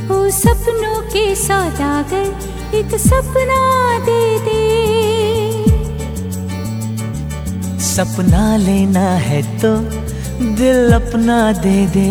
ओ सपनों के सौदागर एक सपना दे दे। सपना लेना है तो दिल अपना दे दे।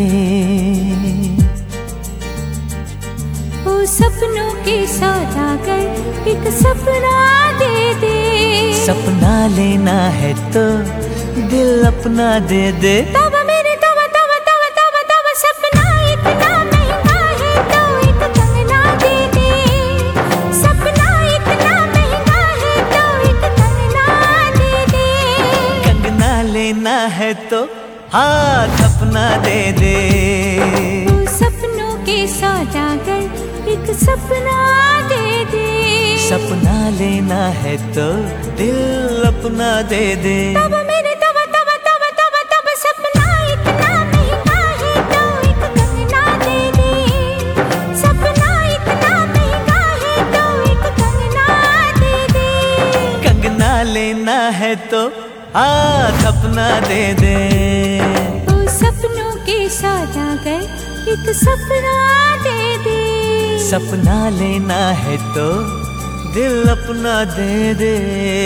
ओ सपनों के सौदागर एक सपना दे दे। सपना लेना है तो दिल अपना दे दे। तब मेरे तब तब तब तब तब सपना इतना महंगा है तो एक कंगना दे दे। सपना इतना महंगा है तो एक कंगना दे दे। कंगना लेना है तो हाथ अपना दे दे। ओ सपनों के सौदागर एक सपना दे दे। सपना लेना है तो दिल अपना दे दे। तब मेरे तब तब तब तब तब सपना इतना महंगा है तो एक कंगना दे दे। सपना इतना महंगा है तो एक कंगना दे दे। कंगना लेना है तो हाथ अपना दे दे। ओ सपनों के सौदागर एक सपना दे दे। सपना लेना है तो दिल अपना दे दे।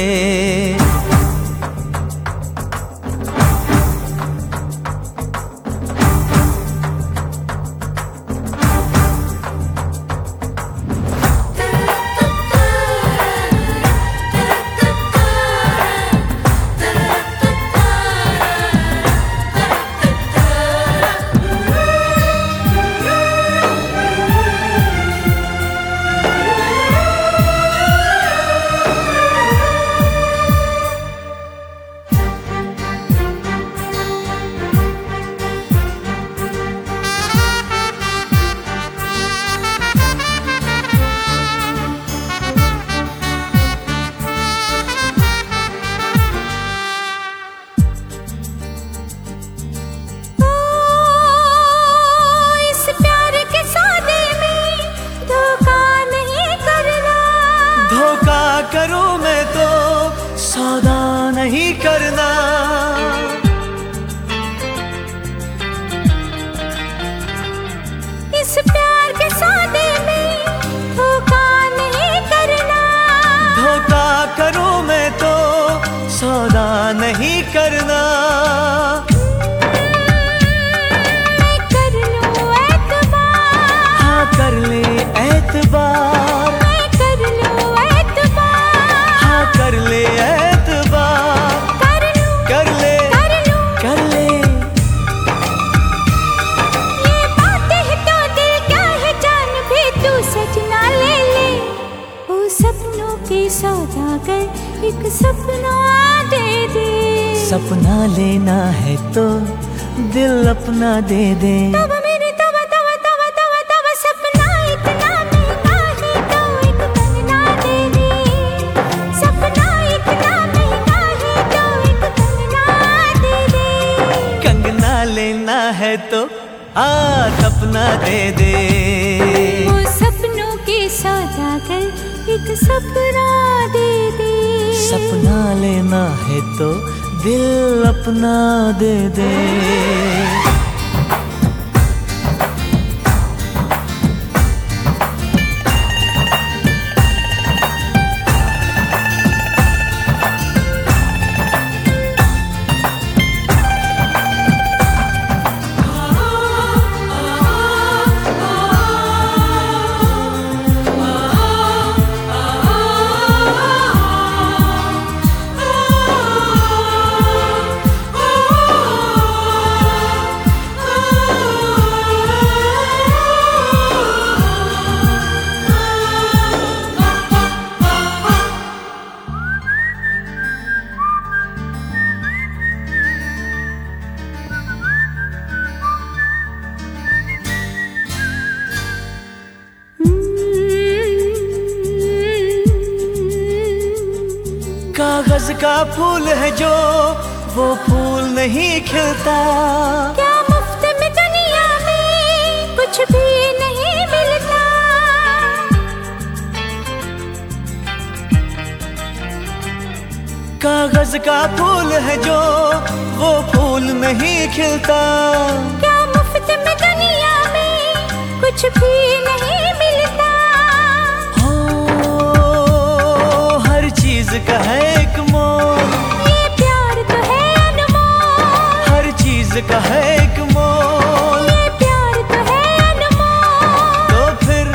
करूं मैं तो सौदा नहीं करना। इस प्यार के सौदे में धोखा नहीं करना। धोखा करूं मैं तो सौदा नहीं करना। मैं कर लूं एतबार। हाँ कर ले एतबार। कर ले एतबार। कर ले ये बातें हैं तो दिल क्या है जान भी तू सजना ले ले। ओ सपनों के सौदागर एक सपना दे दे। सपना लेना है तो दिल अपना दे दे। तब मेरे तब तब तब तब तब सपना इतना महंगा है तो एक कंगना दे दे। सपना इतना महंगा है तो एक कंगना दे दे। कंगना लेना है तो हाथ अपना दे दे। वो सपनों के सौदागर एक सपना दे दे। सपना लेना है तो दिल अपना दे दे। कागज का फूल है जो वो फूल नहीं खिलता। क्या मुफ्त में दुनिया में कुछ भी नहीं मिलता। कागज का फूल है जो वो फूल नहीं खिलता। क्या मुफ्त में दुनिया में कुछ कुछ भी नहीं मिलता। हो हर चीज का है एक मोल, ये प्यार तो है अनमोल। हर चीज का है एक मोल, ये प्यार तो है अनमोल। तो फिर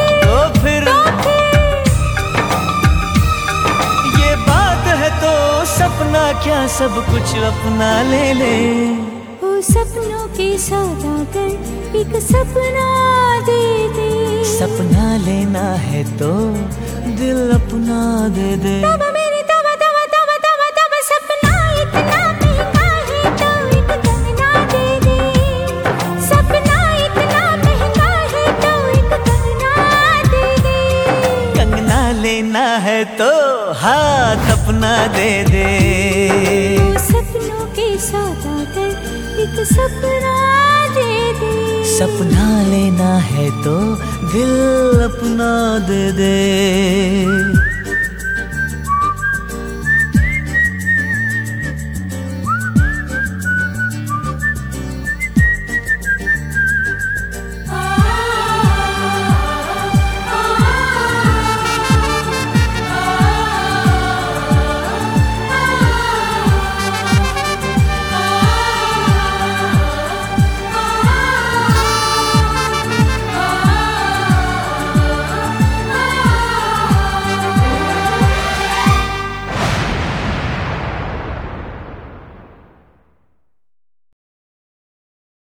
ये बात है तो सपना क्या सब कुछ अपना ले ले। ओ सपनों के सौदागर एक सपना दे दे। सपना लेना है तो दिल अपना दे दे। तब मेरी तब तब तब तब तब सपना इतना महंगा है तो एक कंगना दे दे। सपना इतना महंगा है तो एक कंगना दे दे। कंगना लेना है तो हाथ अपना दे दे। ओ सपनों के सौदागर एक सपना दे दे। सपना लेना है तो दिल अपना दे दे।